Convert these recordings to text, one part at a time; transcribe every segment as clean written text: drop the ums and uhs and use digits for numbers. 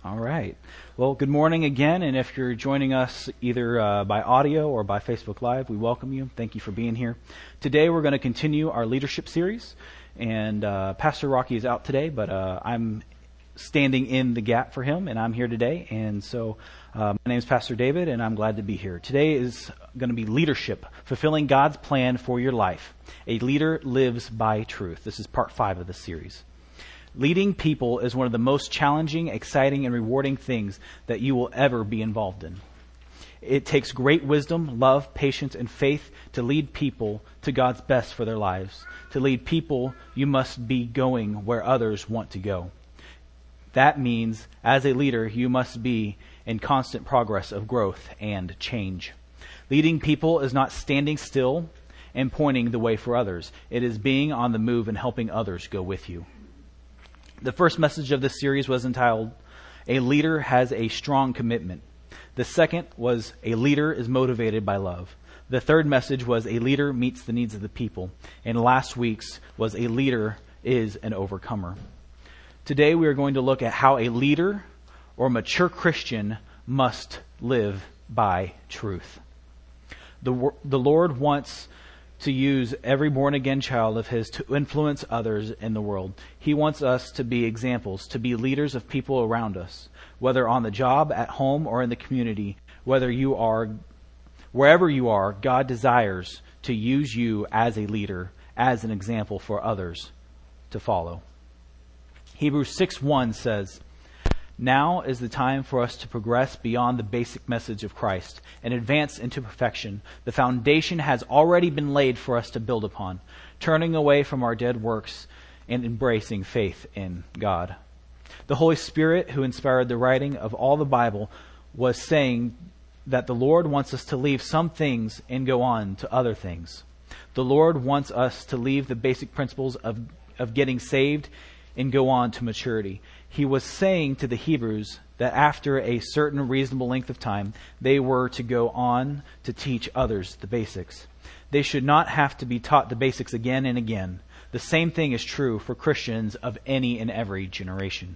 All right. Well, good morning again, and if you're joining us either by audio or by Facebook Live, we welcome you. Thank you for being here. Today we're going to continue our leadership series, and Pastor Rocky is out today, but I'm standing in the gap for him, and I'm here today. And so my name is Pastor David, and I'm glad to be here. Today is going to be leadership, fulfilling God's plan for your life. A leader lives by truth. This is part 5 of the series. Leading people is one of the most challenging, exciting, and rewarding things that you will ever be involved in. It takes great wisdom, love, patience, and faith to lead people to God's best for their lives. To lead people, you must be going where others want to go. That means, as a leader, you must be in constant progress of growth and change. Leading people is not standing still and pointing the way for others. It is being on the move and helping others go with you. The first message of this series was entitled, A Leader Has a Strong Commitment. The second was, A Leader is Motivated by Love. The third message was, A Leader Meets the Needs of the People. And last week's was, A Leader is an Overcomer. Today we are going to look at how a leader or mature Christian must live by truth. The Lord wants to use every born-again child of His to influence others in the world. He wants us to be examples, to be leaders of people around us, whether on the job, at home, or in the community. Wherever you are, God desires to use you as a leader, as an example for others to follow. Hebrews 6:1 says, Now is the time for us to progress beyond the basic message of Christ and advance into perfection. The foundation has already been laid for us to build upon, turning away from our dead works and embracing faith in God. The Holy Spirit, who inspired the writing of all the Bible, was saying that the Lord wants us to leave some things and go on to other things. The Lord wants us to leave the basic principles of getting saved and go on to maturity. He was saying to the Hebrews that after a certain reasonable length of time, they were to go on to teach others the basics. They should not have to be taught the basics again and again. The same thing is true for Christians of any and every generation.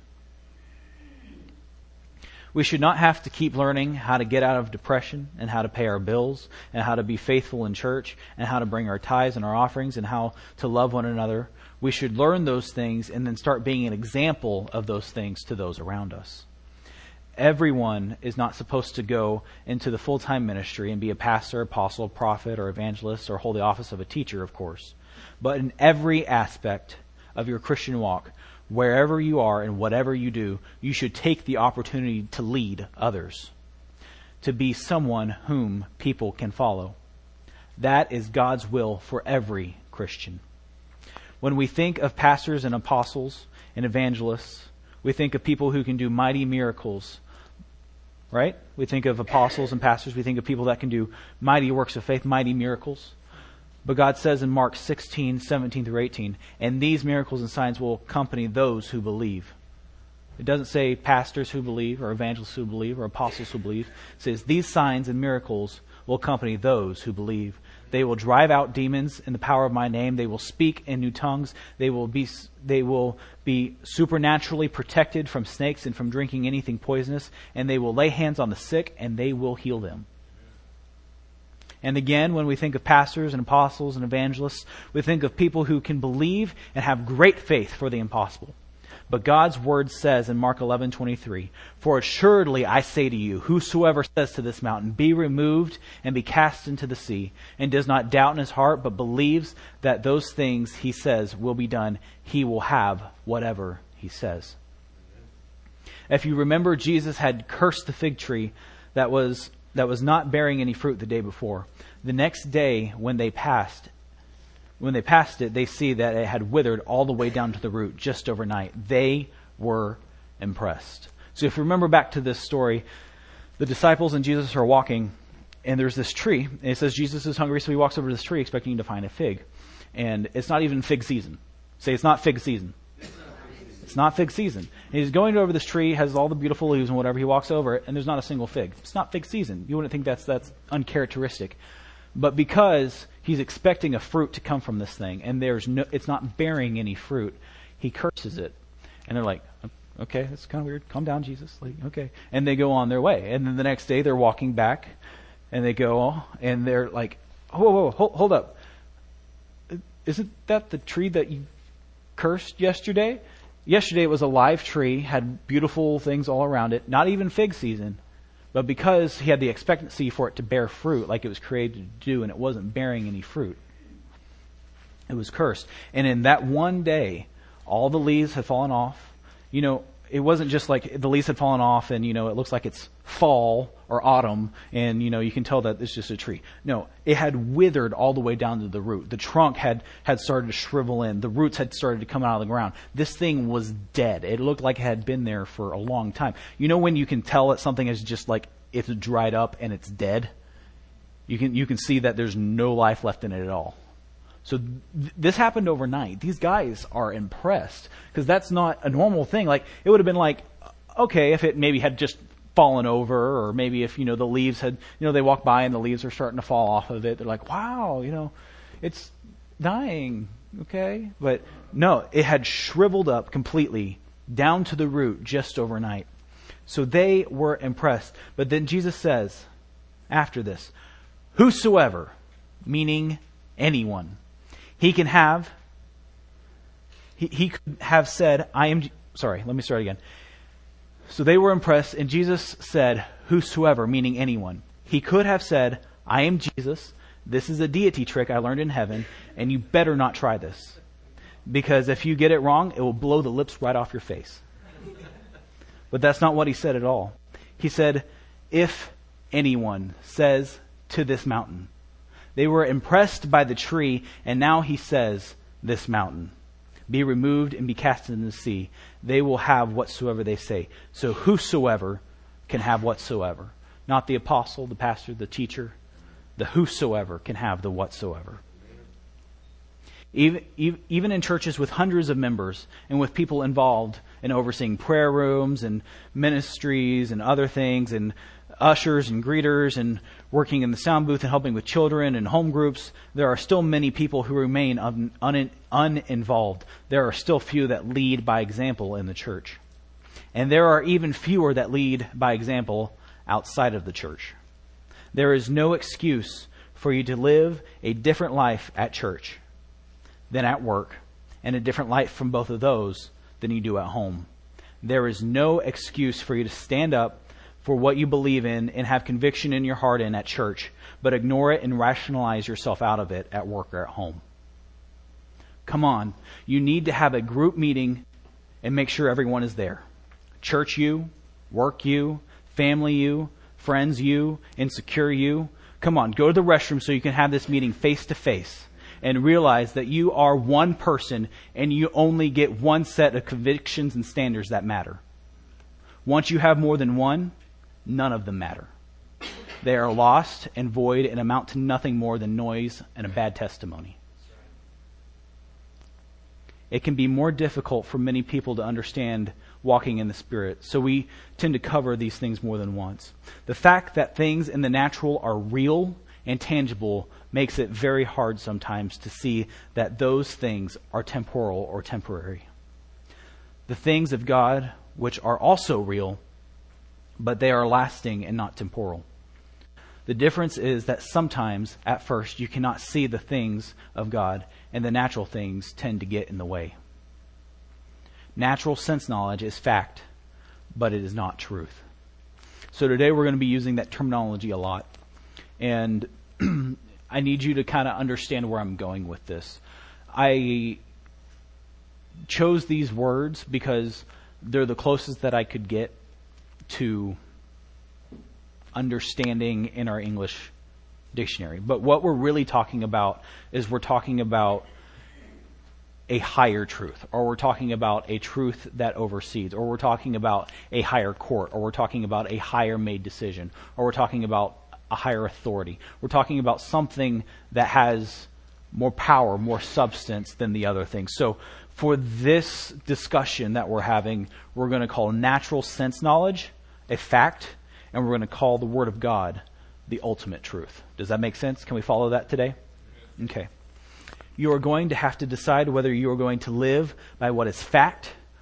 We should not have to keep learning how to get out of depression and how to pay our bills and how to be faithful in church and how to bring our tithes and our offerings and how to love one another. We should learn those things and then start being an example of those things to those around us. Everyone is not supposed to go into the full-time ministry and be a pastor, apostle, prophet, or evangelist, or hold the office of a teacher, of course. But in every aspect of your Christian walk, wherever you are and whatever you do, you should take the opportunity to lead others, to be someone whom people can follow. That is God's will for every Christian. When we think of pastors and apostles and evangelists, we think of people who can do mighty miracles, right? We think of apostles and pastors. We think of people that can do mighty works of faith, mighty miracles. But God says in Mark 16:17 through 18, and these miracles and signs will accompany those who believe. It doesn't say pastors who believe or evangelists who believe or apostles who believe. It says these signs and miracles will accompany those who believe. They will drive out demons in the power of my name. They will speak in new tongues. They will be supernaturally protected from snakes and from drinking anything poisonous. And they will lay hands on the sick and they will heal them. And again, when we think of pastors and apostles and evangelists, we think of people who can believe and have great faith for the impossible. But God's word says in Mark 11:23, For assuredly I say to you, whosoever says to this mountain, Be removed and be cast into the sea, and does not doubt in his heart, but believes that those things he says will be done, he will have whatever he says. If you remember, Jesus had cursed the fig tree that was not bearing any fruit the day before. The next day, when they passed it, they see that it had withered all the way down to the root just overnight. They were impressed. So if you remember back to this story, the disciples and Jesus are walking, and there's this tree. And it says Jesus is hungry, so he walks over to this tree expecting to find a fig. And it's not even fig season. Say, it's not fig season. It's not fig season. And he's going over this tree, has all the beautiful leaves and whatever. He walks over it, and there's not a single fig. It's not fig season. You wouldn't think that's uncharacteristic. But because he's expecting a fruit to come from this thing, and it's not bearing any fruit, he curses it. And they're like, Okay, that's kind of weird. Calm down, Jesus. Like, okay. And they go on their way. And then the next day they're walking back and they go and they're like, whoa, hold up. Isn't that the tree that you cursed yesterday? Yesterday it was a live tree, had beautiful things all around it, not even fig season. But because he had the expectancy for it to bear fruit like it was created to do, and it wasn't bearing any fruit, it was cursed. And in that one day, all the leaves had fallen off. You know, it wasn't just like the leaves had fallen off and, you know, it looks like it's fall or autumn and, you know, you can tell that it's just a tree. No, it had withered all the way down to the root. The trunk had started to shrivel in. The roots had started to come out of the ground. This thing was dead. It looked like it had been there for a long time. You know when you can tell that something is just like it's dried up and it's dead? You can see that there's no life left in it at all. So this happened overnight. These guys are impressed because that's not a normal thing. Like, it would have been like, okay, if it maybe had just fallen over, or maybe if, you know, the leaves had, you know, they walk by and the leaves are starting to fall off of it. They're like, wow, you know, it's dying. Okay. But no, it had shriveled up completely down to the root just overnight. So they were impressed. But then Jesus says after this, whosoever, meaning anyone, he could have said, let me start again. So they were impressed, and Jesus said, whosoever, meaning anyone. He could have said, I am Jesus. This is a deity trick I learned in heaven, and you better not try this. Because if you get it wrong, it will blow the lips right off your face. But that's not what he said at all. He said, if anyone says to this mountain. They were impressed by the tree, and now he says, this mountain, be removed and be cast into the sea. They will have whatsoever they say. So whosoever can have whatsoever. Not the apostle, the pastor, the teacher. The whosoever can have the whatsoever. Even in churches with hundreds of members and with people involved in overseeing prayer rooms and ministries and other things and ushers and greeters and working in the sound booth and helping with children and home groups, there are still many people who remain uninvolved. There are still few that lead by example in the church. And there are even fewer that lead by example outside of the church. There is no excuse for you to live a different life at church than at work, and a different life from both of those than you do at home. There is no excuse for you to stand up for what you believe in and have conviction in your heart in at church, but ignore it and rationalize yourself out of it at work or at home. Come on. You need to have a group meeting and make sure everyone is there. Church you, work you, family you, friends you, insecure you. Come on, go to the restroom so you can have this meeting face to face and realize that you are one person and you only get one set of convictions and standards that matter. Once you have more than one, none of them matter. They are lost and void and amount to nothing more than noise and a bad testimony. It can be more difficult for many people to understand walking in the Spirit, so we tend to cover these things more than once. The fact that things in the natural are real and tangible makes it very hard sometimes to see that those things are temporal or temporary. The things of God, which are also real, but they are lasting and not temporal. The difference is that sometimes, at first, you cannot see the things of God, and the natural things tend to get in the way. Natural sense knowledge is fact, but it is not truth. So today we're going to be using that terminology a lot. And I need you to kind of understand where I'm going with this. I chose these words because they're the closest that I could get to understanding in our English dictionary. But what we're really talking about is we're talking about a higher truth, or we're talking about a truth that oversees, or we're talking about a higher court, or we're talking about a higher made decision, or we're talking about a higher authority. We're talking about something that has more power, more substance than the other things. So for this discussion that we're having, we're going to call natural sense knowledge a fact, and we're going to call the Word of God the ultimate truth. Does that make sense? Can we follow that today? Okay. You are going to have to decide whether you are going to live by what is fact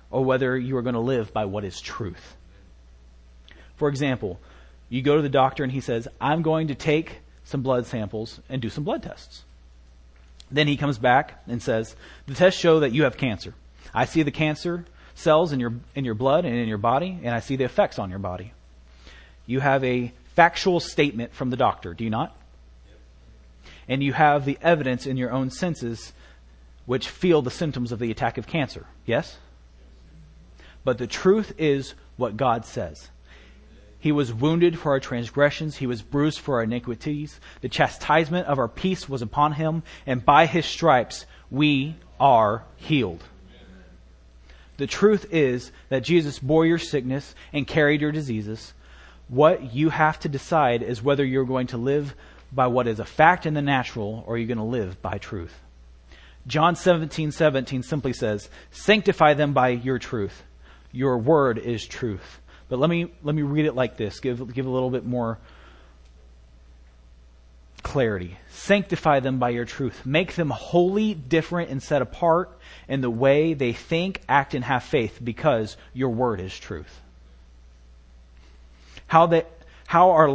or whether you are going to live by what is truth. For example, you go to the doctor and he says, I'm going to take some blood samples and do some blood tests. Then he comes back and says, the tests show that you have cancer. I see the cancer cells in your blood and in your body, and I see the effects on your body. You have a factual statement from the doctor, do you not? And you have the evidence in your own senses which feel the symptoms of the attack of cancer, yes? But the truth is what God says. He was wounded for our transgressions. He was bruised for our iniquities. The chastisement of our peace was upon him, and by his stripes we are healed. The truth is that Jesus bore your sickness and carried your diseases. What you have to decide is whether you're going to live by what is a fact in the natural, or you're going to live by truth. John 17:17 simply says, sanctify them by your truth. Your word is truth. But let me read it like this, give a little bit more clarity. Sanctify them by your truth. Make them wholly different and set apart in the way they think, act, and have faith, because your word is truth. How are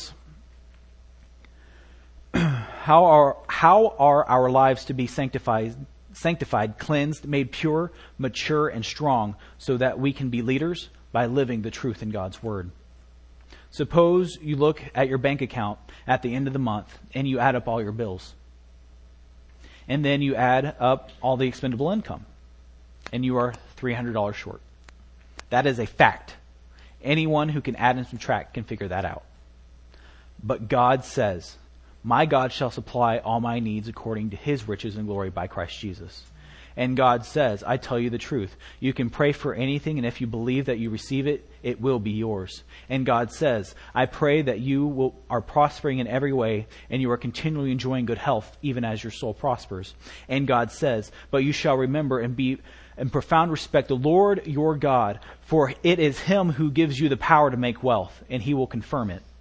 our lives to be sanctified, cleansed, made pure, mature, and strong, so that we can be leaders? By living the truth in God's word. Suppose you look at your bank account at the end of the month and you add up all your bills. And then you add up all the expendable income. And you are $300 short. That is a fact. Anyone who can add and subtract can figure that out. But God says, my God shall supply all my needs according to his riches and glory by Christ Jesus. And God says, I tell you the truth. You can pray for anything, and if you believe that you receive it, it will be yours. And God says, I pray that you are prospering in every way, and you are continually enjoying good health, even as your soul prospers. And God says, but you shall remember and be in profound respect the Lord your God, for it is him who gives you the power to make wealth, and he will confirm it.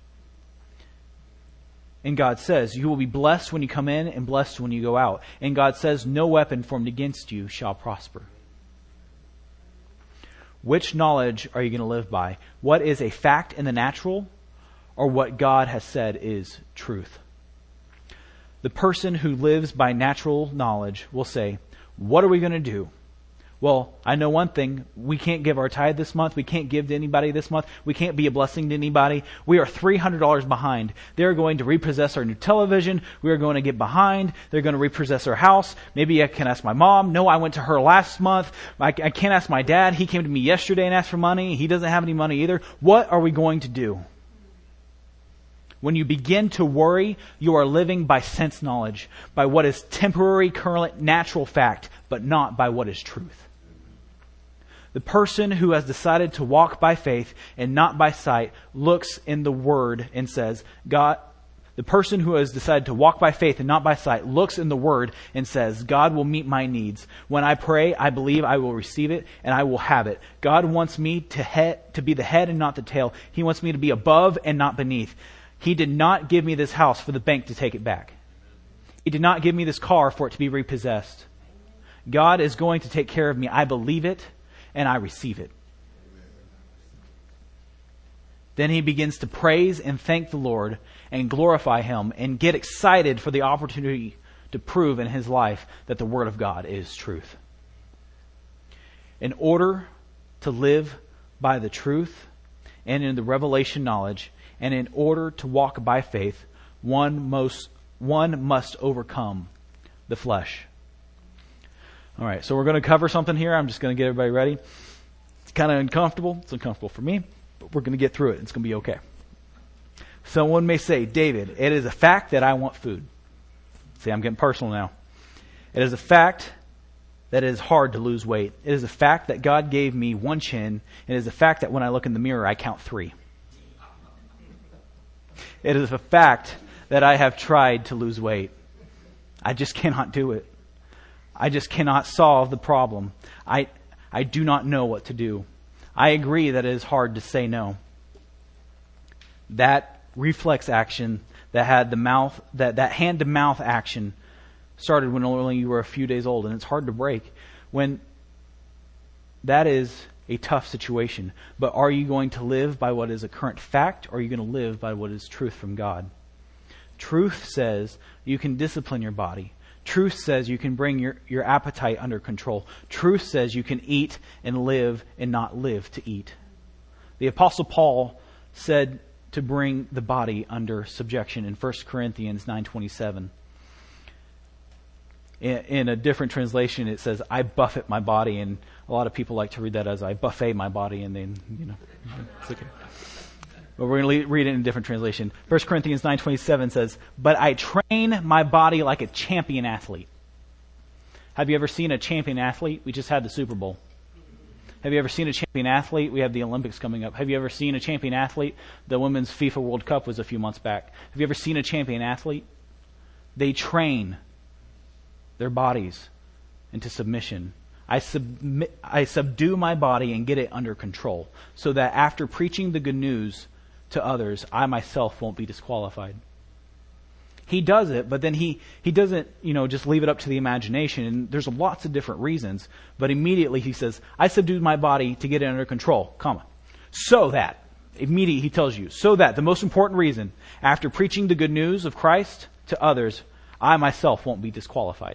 And God says, you will be blessed when you come in and blessed when you go out. And God says, no weapon formed against you shall prosper. Which knowledge are you going to live by? What is a fact in the natural, or what God has said is truth? The person who lives by natural knowledge will say, what are we going to do? Well, I know one thing. We can't give our tithe this month. We can't give to anybody this month. We can't be a blessing to anybody. We are $300 behind. They're going to repossess our new television. We are going to get behind. They're going to repossess our house. Maybe I can ask my mom. No, I went to her last month. I can't ask my dad. He came to me yesterday and asked for money. He doesn't have any money either. What are we going to do? When you begin to worry, you are living by sense knowledge, by what is temporary, current, natural fact, but not by what is truth. The person who has decided to walk by faith and not by sight looks in the Word and says, God, the person who has decided to walk by faith and not by sight looks in the Word and says, God will meet my needs. When I pray, I believe I will receive it and I will have it. God wants me to be the head and not the tail. He wants me to be above and not beneath. He did not give me this house for the bank to take it back. He did not give me this car for it to be repossessed. God is going to take care of me. I believe it. And I receive it. Then he begins to praise and thank the Lord and glorify him and get excited for the opportunity to prove in his life that the Word of God is truth. In order to live by the truth and in the revelation knowledge, and in order to walk by faith, one must overcome the flesh. All right, so we're going to cover something here. I'm just going to get everybody ready. It's kind of uncomfortable. It's uncomfortable for me, but we're going to get through it. It's going to be okay. Someone may say, David, it is a fact that I want food. See, I'm getting personal now. It is a fact that it is hard to lose weight. It is a fact that God gave me one chin. It is a fact that when I look in the mirror, I count 3. It is a fact that I have tried to lose weight. I just cannot do it. I just cannot solve the problem. I do not know what to do. I agree that it is hard to say no. That reflex action that had that hand to mouth action started when only you were a few days old, and it's hard to break. When that is a tough situation. But are you going to live by what is a current fact, or are you going to live by what is truth from God? Truth says you can discipline your body. Truth says you can bring your appetite under control. Truth says you can eat and live and not live to eat. The Apostle Paul said to bring the body under subjection in 1 Corinthians 9:27. In a different translation, it says, I buffet my body, and a lot of people like to read that as I buffet my body, and then, it's okay. But we're going to read it in a different translation. 1 Corinthians 9:27 says, but I train my body like a champion athlete. Have you ever seen a champion athlete? We just had the Super Bowl. Have you ever seen a champion athlete? We have the Olympics coming up. Have you ever seen a champion athlete? The Women's FIFA World Cup was a few months back. Have you ever seen a champion athlete? They train their bodies into submission. I subdue my body and get it under control, so that after preaching the good news to others, I myself won't be disqualified. He does it, but then he doesn't, just leave it up to the imagination. And there's lots of different reasons. But immediately he says, I subdued my body to get it under control, so that, immediately he tells you, so that, the most important reason, after preaching the good news of Christ to others, I myself won't be disqualified.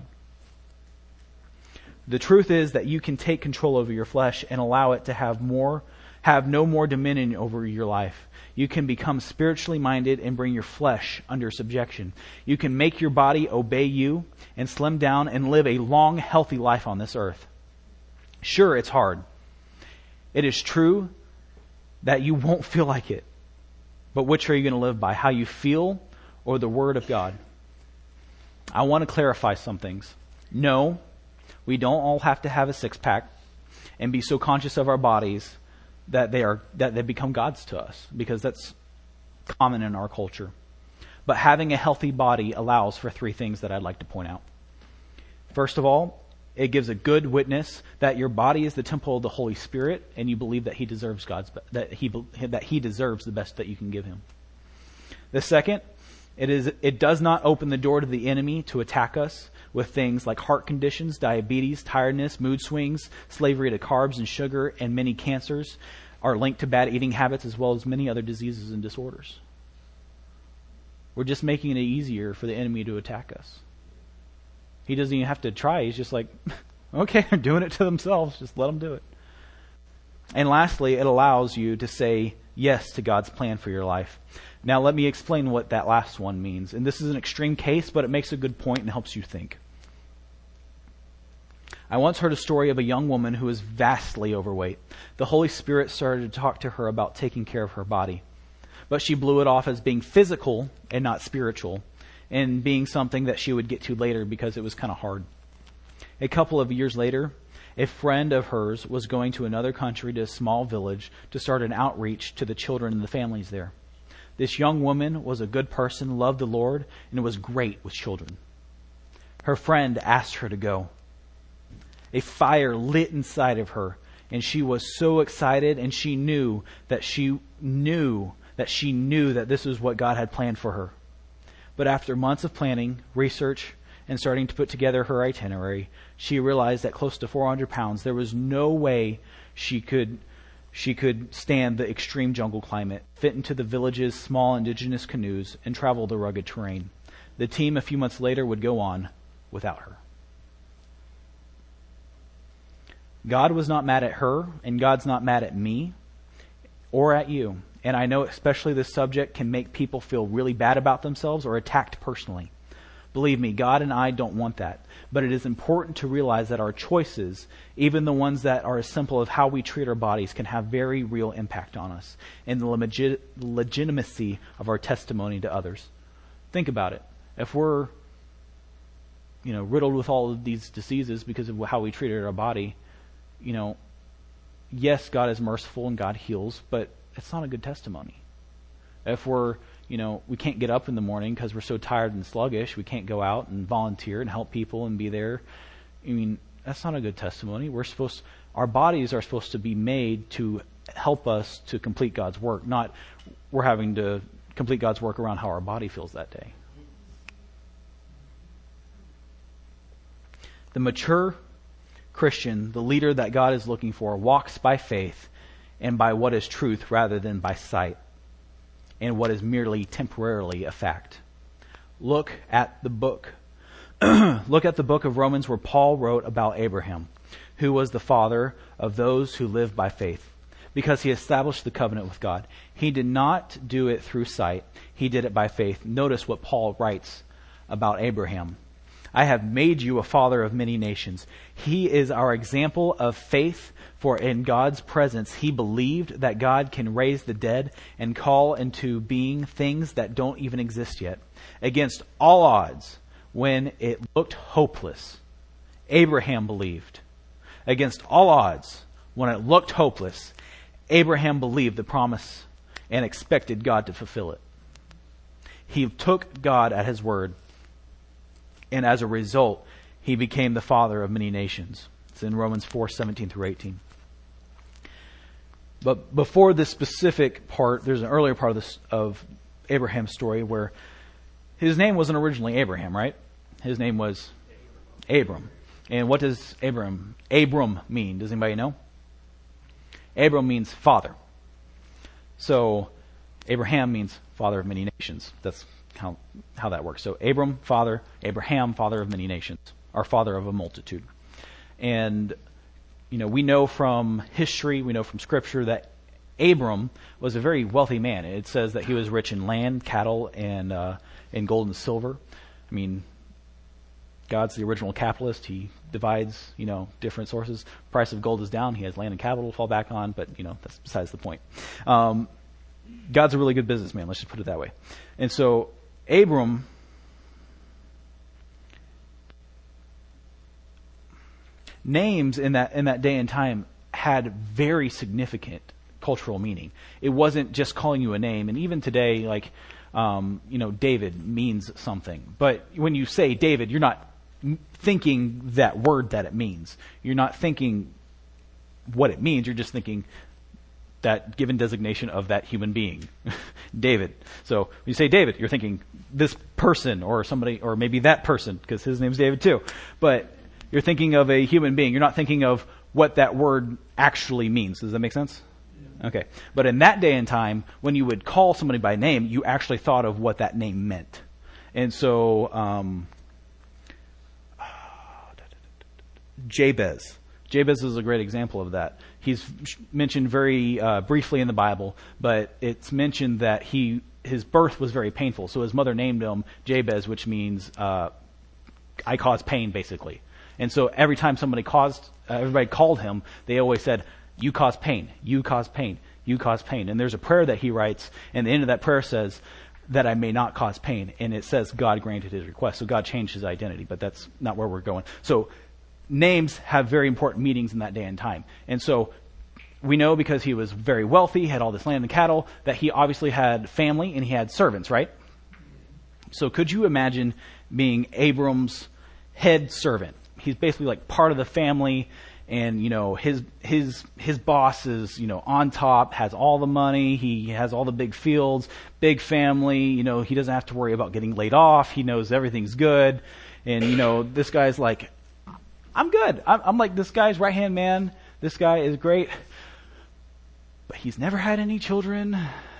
The truth is that you can take control over your flesh and allow it to have no more dominion over your life. You can become spiritually minded and bring your flesh under subjection. You can make your body obey you and slim down and live a long, healthy life on this earth. Sure, it's hard. It is true that you won't feel like it. But which are you going to live by? How you feel or the Word of God? I want to clarify some things. No, we don't all have to have a six-pack and be so conscious of our bodies that they become gods to us, because that's common in our culture. But having a healthy body allows for three things that I'd like to point out. First of all, it gives a good witness that your body is the temple of the Holy Spirit, and you believe that He deserves that He deserves the best that you can give Him. The second, it does not open the door to the enemy to attack us with things like heart conditions, diabetes, tiredness, mood swings, slavery to carbs and sugar, and many cancers are linked to bad eating habits, as well as many other diseases and disorders. We're just making it easier for the enemy to attack us. He doesn't even have to try. He's just like, okay, they're doing it to themselves. Just let them do it. And lastly, it allows you to say yes to God's plan for your life. Now, let me explain what that last one means. And this is an extreme case, but it makes a good point and helps you think. I once heard a story of a young woman who was vastly overweight. The Holy Spirit started to talk to her about taking care of her body. But she blew it off as being physical and not spiritual, and being something that she would get to later because it was kind of hard. A couple of years later, a friend of hers was going to another country, to a small village, to start an outreach to the children and the families there. This young woman was a good person, loved the Lord, and was great with children. Her friend asked her to go. A fire lit inside of her, and she was so excited, and she knew that this was what God had planned for her. But after months of planning, research, and starting to put together her itinerary, she realized that close to 400 pounds, there was no way she could stand the extreme jungle climate, fit into the village's small indigenous canoes, and travel the rugged terrain. The team a few months later would go on without her. God was not mad at her, and God's not mad at me or at you. And I know especially this subject can make people feel really bad about themselves or attacked personally. Believe me, God and I don't want that. But it is important to realize that our choices, even the ones that are as simple as how we treat our bodies, can have very real impact on us and the legitimacy of our testimony to others. Think about it. If we're, riddled with all of these diseases because of how we treated our body, yes, God is merciful and God heals, but it's not a good testimony. If we're, we can't get up in the morning because we're so tired and sluggish, we can't go out and volunteer and help people and be there. That's not a good testimony. Our bodies are supposed to be made to help us to complete God's work, not we're having to complete God's work around how our body feels that day. The mature Christian, the leader that God is looking for, walks by faith and by what is truth rather than by sight and what is merely temporarily a fact. Look at the book. Look at the book of Romans where Paul wrote about Abraham, who was the father of those who live by faith, because he established the covenant with God. He did not do it through sight. He did it by faith. Notice what Paul writes about Abraham. I have made you a father of many nations. He is our example of faith, for in God's presence he believed that God can raise the dead and call into being things that don't even exist yet. Against all odds, when it looked hopeless, Abraham believed. Against all odds, when it looked hopeless, Abraham believed the promise and expected God to fulfill it. He took God at his word, and as a result, he became the father of many nations. It's in Romans 4:17 through 18. But before this specific part, there's an earlier part of Abraham's story where his name wasn't originally Abraham, right? His name was Abram. And what does Abram mean? Does anybody know? Abram means father. So Abraham means father of many nations. That's how that works. So Abram, father; Abraham, father of many nations, or father of a multitude. And we know from history, we know from Scripture that Abram was a very wealthy man. It says that he was rich in land, cattle, and in gold and silver. I mean, God's the original capitalist. He divides, different sources. Price of gold is down. He has land and capital to fall back on, but, that's besides the point. God's a really good businessman. Let's just put it that way. And so Abram, names in that day and time had very significant cultural meaning. It wasn't just calling you a name. And even today, like, David means something. But when you say David, you're not thinking that word that it means. You're not thinking what it means. You're just thinking that given designation of that human being, David. So when you say David, you're thinking this person or somebody, or maybe that person, because his name's David too. But you're thinking of a human being. You're not thinking of what that word actually means. Does that make sense? Okay. But in that day and time, when you would call somebody by name, you actually thought of what that name meant. And so, Jabez. Jabez is a great example of that. He's mentioned very briefly in the Bible, but it's mentioned that his birth was very painful. So his mother named him Jabez, which means I cause pain, basically. And so every time everybody called him, they always said, "You cause pain, you cause pain, you cause pain." And there's a prayer that he writes, and the end of that prayer says, "That I may not cause pain." And it says God granted his request. So God changed his identity, but that's not where we're going. So names have very important meanings in that day and time. And so we know, because he was very wealthy, had all this land and cattle, that he obviously had family and he had servants, right? So could you imagine being Abram's head servant? He's basically like part of the family, and his boss is on top, has all the money, he has all the big fields, big family. He doesn't have to worry about getting laid off. He knows everything's good, and this guy's like, I'm good. I'm like this guy's right hand man. This guy is great, but he's never had any children,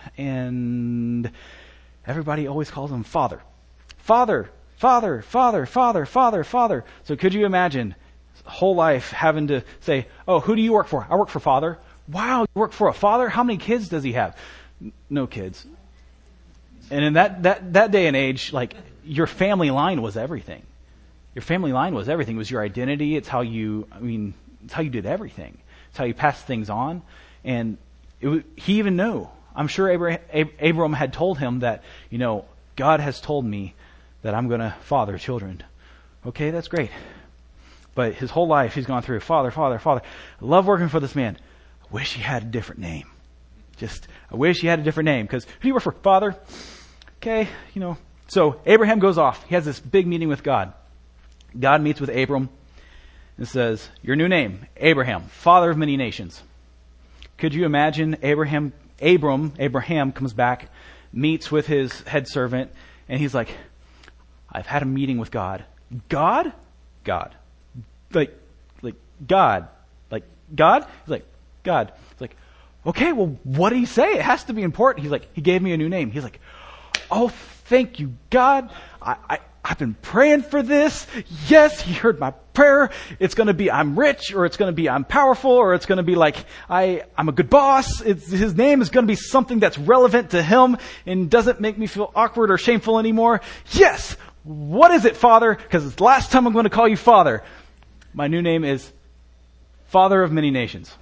and everybody always calls him Father. Father, Father, Father, Father, Father, Father. So could you imagine whole life having to say, "Oh, who do you work for?" "I work for Father." "Wow, you work for a father? How many kids does he have?" "No kids." And in that day and age, like, your family line was everything. Your family line was everything. It was your identity. It's how you did everything. It's how you passed things on. And he even knew. I'm sure Abram had told him that, God has told me that I'm going to father children. Okay, that's great. But his whole life he's gone through, Father, Father, Father. I love working for this man. I wish he had a different name. I wish he had a different name. Because who do you work for? Father. Okay, So Abraham goes off. He has this big meeting with God. God meets with Abram and says, "Your new name, Abraham, father of many nations." Could you imagine Abraham comes back, meets with his head servant, and he's like, "I've had a meeting with God." God? Like, like, God. Like, God? He's like, God. He's like, okay, well, what did he say? It has to be important. He's like, he gave me a new name. He's like, oh, thank you, God. I've been praying for this. Yes, he heard my prayer. It's going to be I'm rich, or it's going to be I'm powerful, or it's going to be like I'm a good boss. His name is going to be something that's relevant to him and doesn't make me feel awkward or shameful anymore. Yes. What is it, Father? Because it's the last time I'm going to call you Father. My new name is Father of Many Nations.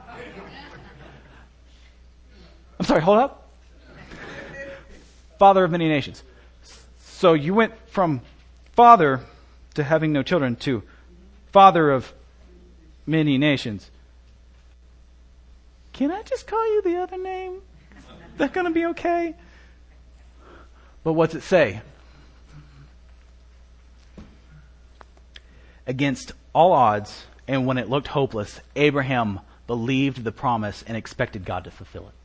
I'm sorry, hold up. Father of Many Nations. So you went from father to having no children to Father of Many Nations. Can I just call you the other name? Is that going to be okay? But what's it say? Against all odds, and when it looked hopeless, Abraham believed the promise and expected God to fulfill it.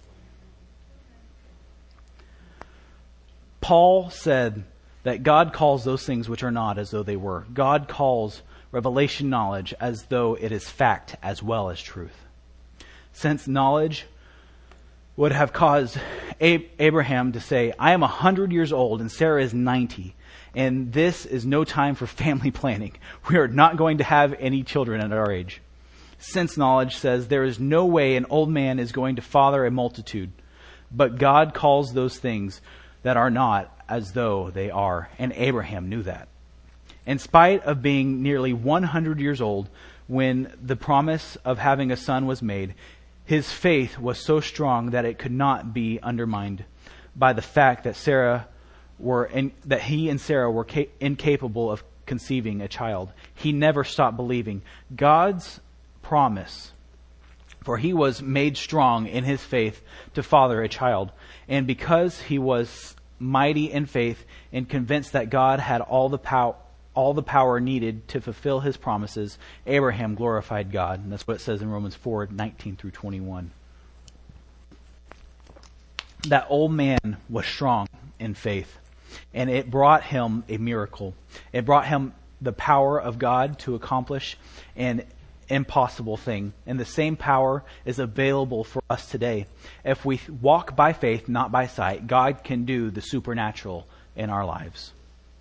Paul said that God calls those things which are not as though they were. God calls revelation knowledge as though it is fact as well as truth. Since knowledge would have caused Abraham to say, I am 100 years old and Sarah is 90, and this is no time for family planning. We are not going to have any children at our age. Since knowledge says there is no way an old man is going to father a multitude, but God calls those things that are not as though they are, and Abraham knew that. In spite of being nearly 100 years old when the promise of having a son was made, his faith was so strong that it could not be undermined by the fact that that he and Sarah were incapable of conceiving a child. He never stopped believing God's promise, for he was made strong in his faith to father a child. And because he was mighty in faith and convinced that God had all the power needed to fulfill his promises, Abraham glorified God. And that's what it says in Romans 4:19 through 21. That old man was strong in faith, and it brought him a miracle. It brought him the power of God to accomplish an impossible thing. And the same power is available for us today. If we walk by faith, not by sight, God can do the supernatural in our lives.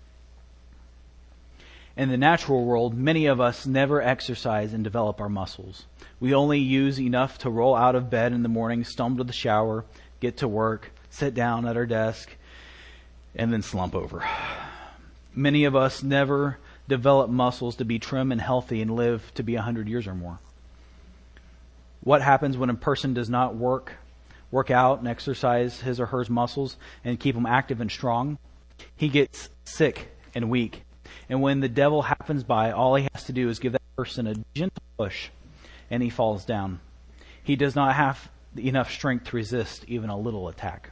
In the natural world, many of us never exercise and develop our muscles. We only use enough to roll out of bed in the morning, stumble to the shower, get to work, sit down at our desk, and then slump over. Many of us never develop muscles to be trim and healthy and live to be 100 years or more. What happens when a person does not work out and exercise his or her muscles and keep them active and strong? He gets sick and weak. And when the devil happens by, all he has to do is give that person a gentle push and he falls down. He does not have enough strength to resist even a little attack.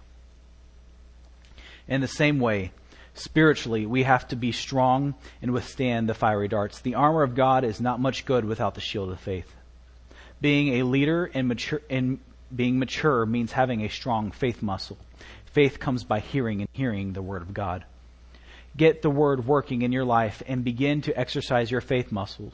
In the same way, spiritually, we have to be strong and withstand the fiery darts. The armor of God is not much good without the shield of faith. Being a leader and being mature means having a strong faith muscle. Faith comes by hearing, and hearing the Word of God. Get the Word working in your life and begin to exercise your faith muscles.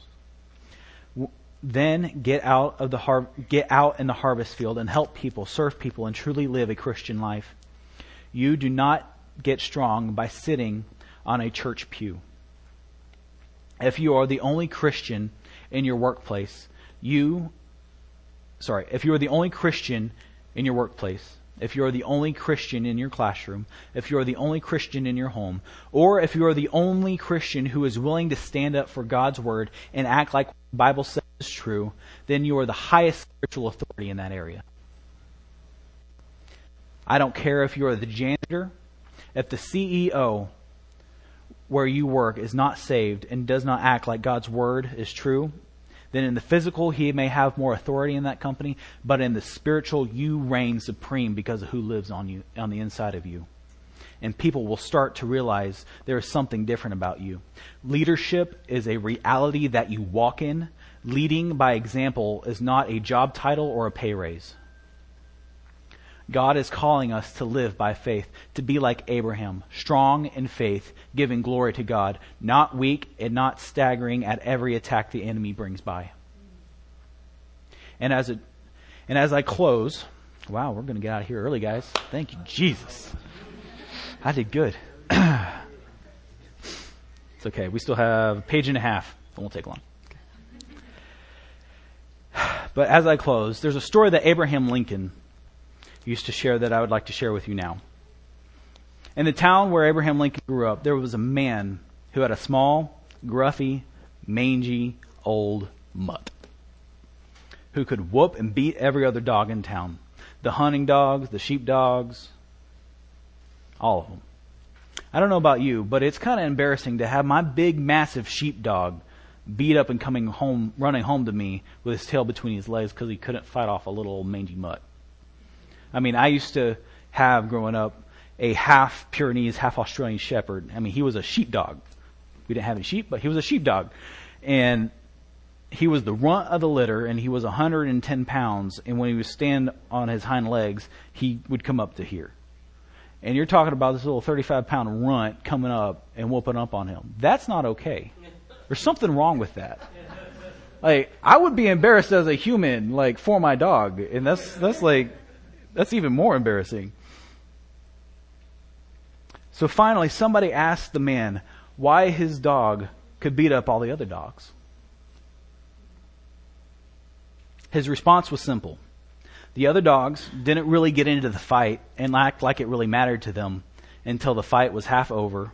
Then get out in the harvest field and help people, serve people, and truly live a Christian life. You do not get strong by sitting on a church pew. If you are the only Christian in your workplace, if you are the only Christian in your workplace, if you are the only Christian in your classroom, if you are the only Christian in your home, or if you are the only Christian who is willing to stand up for God's Word and act like what the Bible says is true, then you are the highest spiritual authority in that area. I don't care if you are the janitor. If the CEO where you work is not saved and does not act like God's Word is true, then in the physical, he may have more authority in that company, but in the spiritual, you reign supreme because of who lives on the inside of you. And people will start to realize there is something different about you. Leadership is a reality that you walk in. Leading by example is not a job title or a pay raise. God is calling us to live by faith, to be like Abraham, strong in faith, giving glory to God, not weak and not staggering at every attack the enemy brings by. And as I close, wow, we're going to get out of here early, guys. Thank you, Jesus. I did good. It's okay. We still have a page and a half. It won't take long. But as I close, there's a story that Abraham Lincoln used to share that I would like to share with you now. In the town where Abraham Lincoln grew up, there was a man who had a small, gruffy, mangy, old mutt who could whoop and beat every other dog in town. The hunting dogs, the sheep dogs, all of them. I don't know about you, but it's kind of embarrassing to have my big, massive sheepdog beat up and running home to me with his tail between his legs because he couldn't fight off a little old mangy mutt. I mean, I used to have, growing up, a half Pyrenees, half Australian shepherd. I mean, he was a sheepdog. We didn't have any sheep, but he was a sheepdog. And he was the runt of the litter, and he was 110 pounds. And when he would stand on his hind legs, he would come up to here. And you're talking about this little 35-pound runt coming up and whooping up on him. That's not okay. There's something wrong with that. Like, I would be embarrassed as a human, like, for my dog. And that's even more embarrassing. So finally, somebody asked the man why his dog could beat up all the other dogs. His response was simple. The other dogs didn't really get into the fight and act like it really mattered to them until the fight was half over.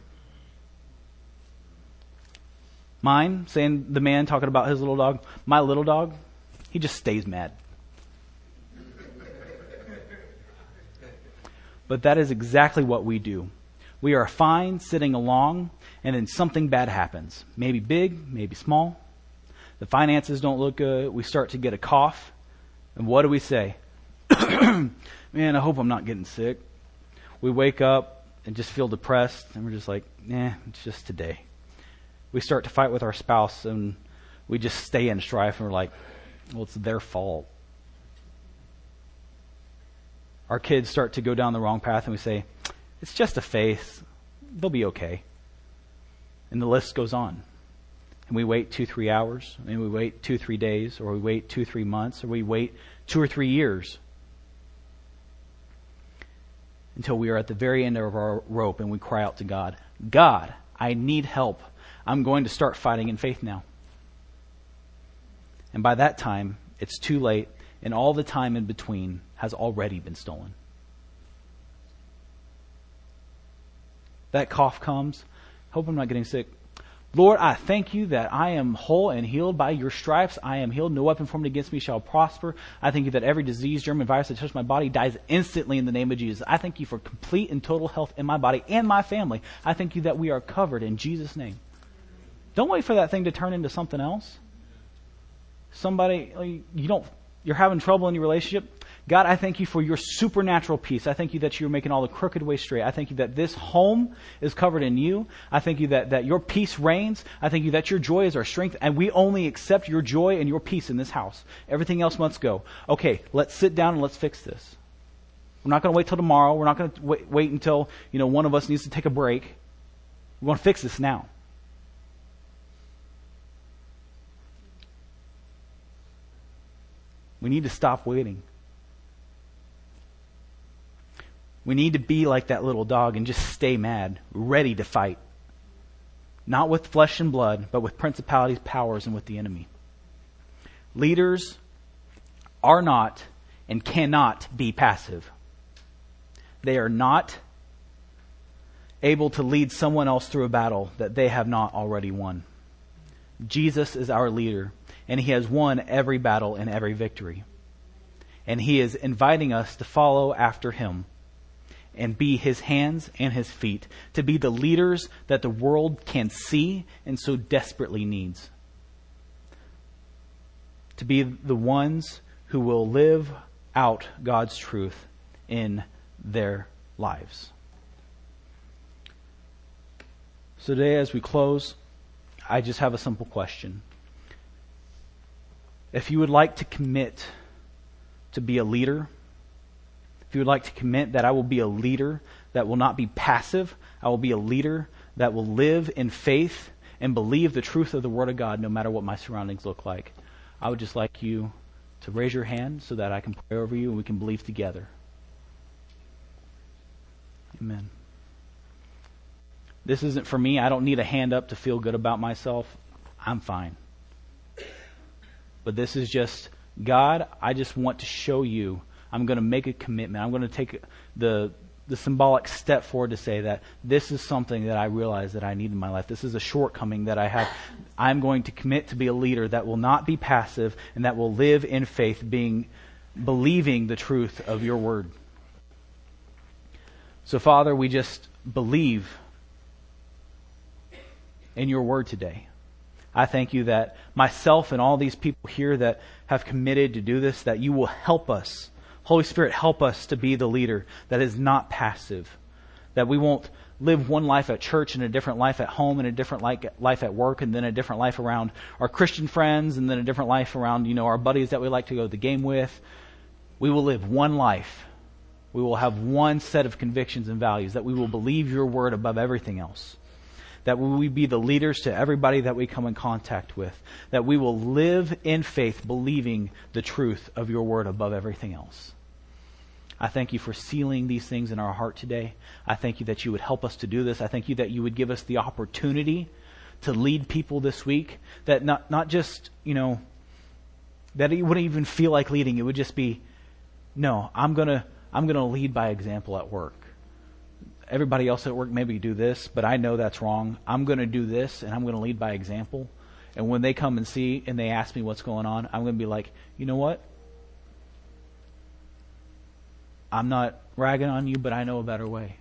Mine, saying the man talking about his little dog, my little dog, he just stays mad. But that is exactly what we do. We are fine sitting along, and then something bad happens. Maybe big, maybe small. The finances don't look good. We start to get a cough. And what do we say? Man, I hope I'm not getting sick. We wake up and just feel depressed, and we're just like, it's just today. We start to fight with our spouse, and we just stay in strife, and we're like, well, it's their fault. Our kids start to go down the wrong path, and we say, it's just a phase. They'll be okay. And the list goes on. And we wait 2-3 hours, and we wait 2-3 days, or we wait 2-3 months, or we wait 2 or 3 years until we are at the very end of our rope and we cry out to God, God, I need help. I'm going to start fighting in faith now. And by that time, it's too late, and all the time in between has already been stolen. That cough comes. Hope I'm not getting sick. Lord, I thank you that I am whole and healed by your stripes. I am healed. No weapon formed against me shall prosper. I thank you that every disease, germ, and virus that touches my body dies instantly in the name of Jesus. I thank you for complete and total health in my body and my family. I thank you that we are covered in Jesus' name. Don't wait for that thing to turn into something else. You're having trouble in your relationship. God, I thank you for your supernatural peace. I thank you that you're making all the crooked ways straight. I thank you that this home is covered in you. I thank you that your peace reigns. I thank you that your joy is our strength, and we only accept your joy and your peace in this house. Everything else must go. Okay, let's sit down and let's fix this. We're not going to wait till tomorrow. We're not going to wait until one of us needs to take a break. We're going to fix this now. We need to stop waiting. We need to be like that little dog and just stay mad, ready to fight. Not with flesh and blood, but with principalities, powers, and with the enemy. Leaders are not and cannot be passive. They are not able to lead someone else through a battle that they have not already won. Jesus is our leader, and he has won every battle and every victory. And he is inviting us to follow after him and be his hands and his feet, to be the leaders that the world can see and so desperately needs. To be the ones who will live out God's truth in their lives. So today, as we close, I just have a simple question. If you would like to commit to be a leader, if you would like to commit that I will be a leader that will not be passive, I will be a leader that will live in faith and believe the truth of the Word of God no matter what my surroundings look like, I would just like you to raise your hand so that I can pray over you and we can believe together. Amen. This isn't for me. I don't need a hand up to feel good about myself. I'm fine. But this is just, God, I just want to show you. I'm going to make a commitment. I'm going to take the symbolic step forward to say that this is something that I realize that I need in my life. This is a shortcoming that I have. I'm going to commit to be a leader that will not be passive and that will live in faith, believing the truth of your word. So, Father, we just believe in your word today. I thank you that myself and all these people here that have committed to do this, that you will help us. Holy Spirit, help us to be the leader that is not passive. That we won't live one life at church and a different life at home and a different life at work and then a different life around our Christian friends and then a different life around, our buddies that we like to go to the game with. We will live one life. We will have one set of convictions and values, that we will believe your word above everything else. That we will be the leaders to everybody that we come in contact with. That we will live in faith, believing the truth of your word above everything else. I thank you for sealing these things in our heart today. I thank you that you would help us to do this. I thank you that you would give us the opportunity to lead people this week. That not just, that it wouldn't even feel like leading. It would just be, no, I'm gonna lead by example at work. Everybody else at work maybe do this, but I know that's wrong. I'm going to do this, and I'm going to lead by example. And when they come and see and they ask me what's going on, I'm going to be like, you know what? I'm not ragging on you, but I know a better way.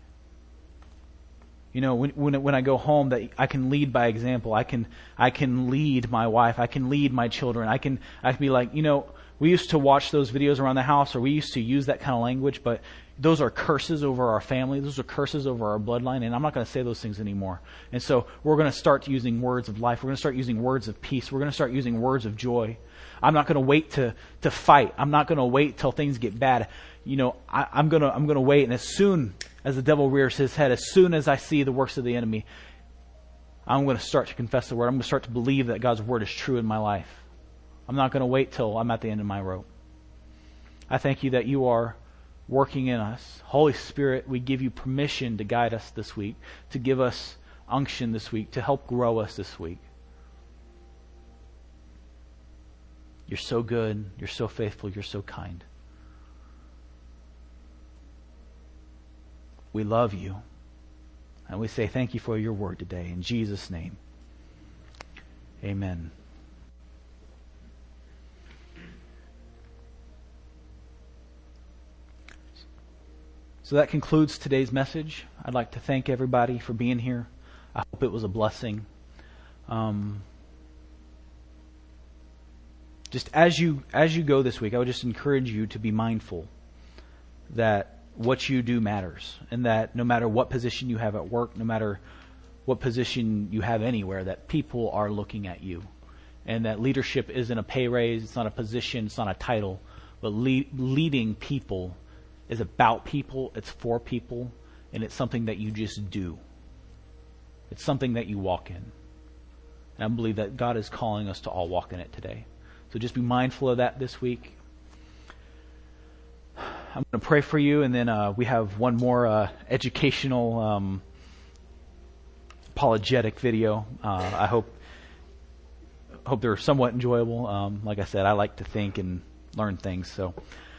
When I go home, that I can lead by example. I can lead my wife. I can lead my children. I can be like, we used to watch those videos around the house, or we used to use that kind of language, but those are curses over our family. Those are curses over our bloodline, and I'm not going to say those things anymore. And so we're going to start using words of life. We're going to start using words of peace. We're going to start using words of joy. I'm not going to wait to fight. I'm not going to wait till things get bad. I'm going to wait, and as soon as the devil rears his head, as soon as I see the works of the enemy, I'm going to start to confess the word. I'm going to start to believe that God's word is true in my life. I'm not going to wait till I'm at the end of my rope. I thank you that you are working in us. Holy Spirit, we give you permission to guide us this week, to give us unction this week, to help grow us this week. You're so good. You're so faithful. You're so kind. We love you. And we say thank you for your word today. In Jesus' name, amen. So that concludes today's message. I'd like to thank everybody for being here. I hope it was a blessing. Just as you go this week, I would just encourage you to be mindful that what you do matters, and that no matter what position you have at work, no matter what position you have anywhere, that people are looking at you, and that leadership isn't a pay raise, it's not a position, it's not a title, but leading people is about people, it's for people, and it's something that you just do. It's something that you walk in. And I believe that God is calling us to all walk in it today. So just be mindful of that this week. I'm going to pray for you, and then we have one more educational apologetic video. I hope they're somewhat enjoyable. Like I said, I like to think and learn things, so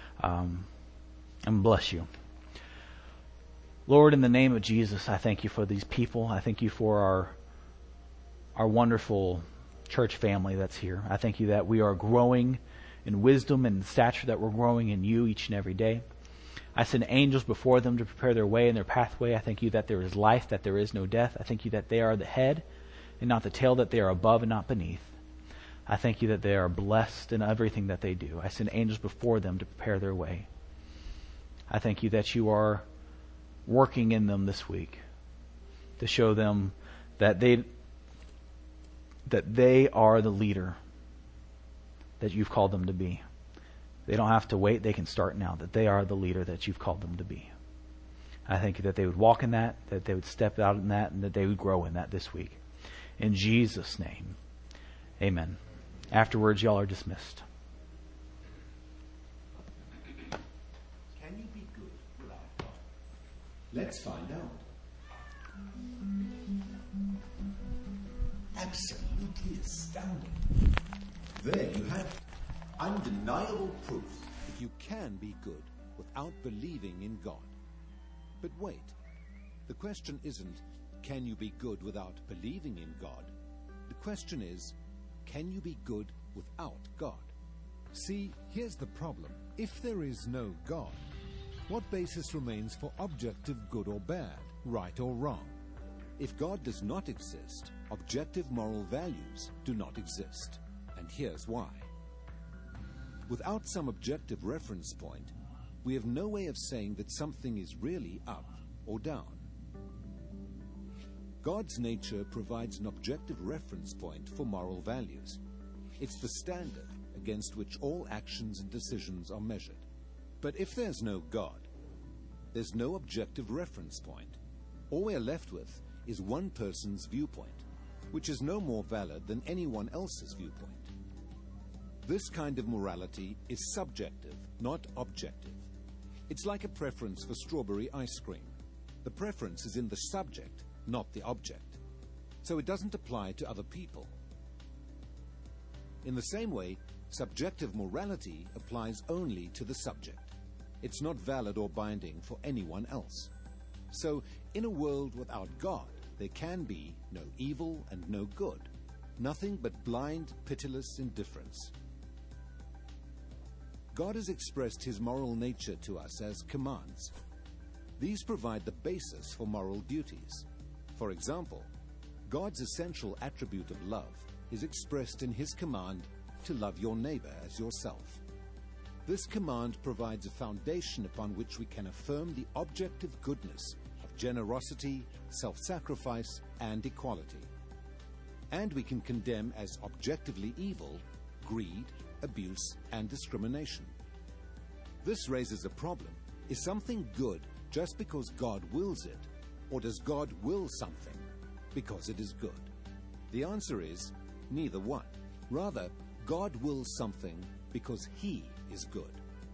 and bless you. Lord, in the name of Jesus, I thank you for these people. I thank you for our wonderful church family that's here. I thank you that we are growing in wisdom and stature, that we're growing in you each and every day. I send angels before them to prepare their way and their pathway. I thank you that there is life, that there is no death. I thank you that they are the head and not the tail, that they are above and not beneath. I thank you that they are blessed in everything that they do. I send angels before them to prepare their way. I thank you that you are working in them this week to show them that they are the leader that you've called them to be. They don't have to wait. They can start now, that they are the leader that you've called them to be. I think that they would walk in that they would step out in that, and that they would grow in that this week. In Jesus' name, amen. Afterwards, y'all are dismissed. Can you be good without God? Let's find out. Absolutely astounding. There you have it. Undeniable proof that you can be good without believing in God. But wait, the question isn't, can you be good without believing in God? The question is, can you be good without God? See, here's the problem. If there is no God, what basis remains for objective good or bad, right or wrong? If God does not exist, objective moral values do not exist. And here's why. Without some objective reference point, we have no way of saying that something is really up or down. God's nature provides an objective reference point for moral values. It's the standard against which all actions and decisions are measured. But if there's no God, there's no objective reference point. All we're left with is one person's viewpoint, which is no more valid than anyone else's viewpoint. This kind of morality is subjective, not objective. It's like a preference for strawberry ice cream. The preference is in the subject, not the object. So it doesn't apply to other people. In the same way, subjective morality applies only to the subject. It's not valid or binding for anyone else. So, in a world without God, there can be no evil and no good. Nothing but blind, pitiless indifference. God has expressed his moral nature to us as commands. These provide the basis for moral duties. For example, God's essential attribute of love is expressed in his command to love your neighbor as yourself. This command provides a foundation upon which we can affirm the objective goodness of generosity, self-sacrifice, and equality. And we can condemn as objectively evil greed, abuse, and discrimination. This raises a problem. Is something good just because God wills it, or does God will something because it is good? The answer is neither one. Rather, God wills something because he is good.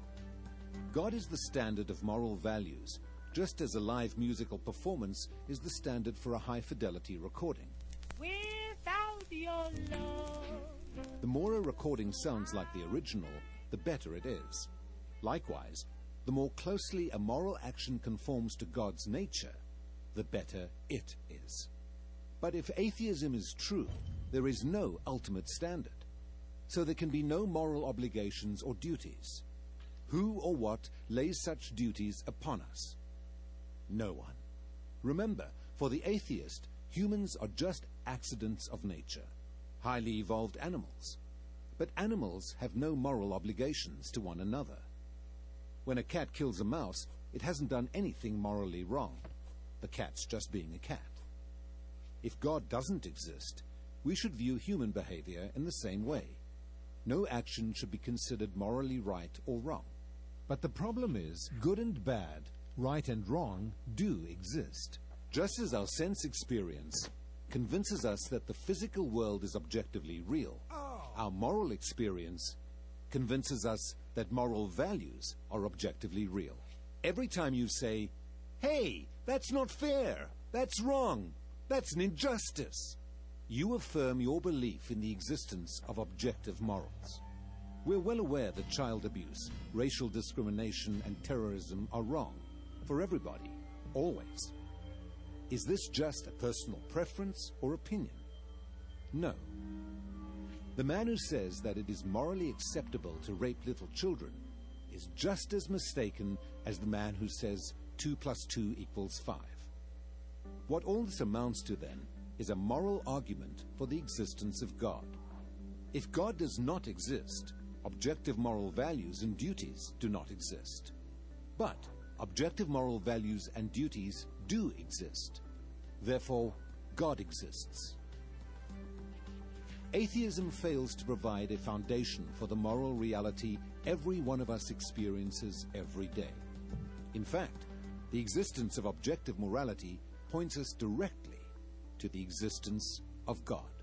God is the standard of moral values, just as a live musical performance is the standard for a high-fidelity recording. Without your love. The more a recording sounds like the original, the better it is. Likewise, the more closely a moral action conforms to God's nature, the better it is. But if atheism is true, there is no ultimate standard. So there can be no moral obligations or duties. Who or what lays such duties upon us? No one. Remember, for the atheist, humans are just accidents of nature, highly evolved animals. But animals have no moral obligations to one another. When a cat kills a mouse, it hasn't done anything morally wrong. The cat's just being a cat. If God doesn't exist, we should view human behavior in the same way. No action should be considered morally right or wrong. But the problem is, good and bad, right and wrong, do exist. Just as our sense experience convinces us that the physical world is objectively real, our moral experience convinces us that moral values are objectively real. Every time you say, "Hey, that's not fair, that's wrong, that's an injustice," you affirm your belief in the existence of objective morals. We're well aware that child abuse, racial discrimination, and terrorism are wrong for everybody, always. Is this just a personal preference or opinion? No. The man who says that it is morally acceptable to rape little children is just as mistaken as the man who says 2 + 2 = 5. What all this amounts to, then, is a moral argument for the existence of God. If God does not exist, objective moral values and duties do not exist. But objective moral values and duties do exist. Therefore, God exists. Atheism fails to provide a foundation for the moral reality every one of us experiences every day. In fact, the existence of objective morality points us directly to the existence of God.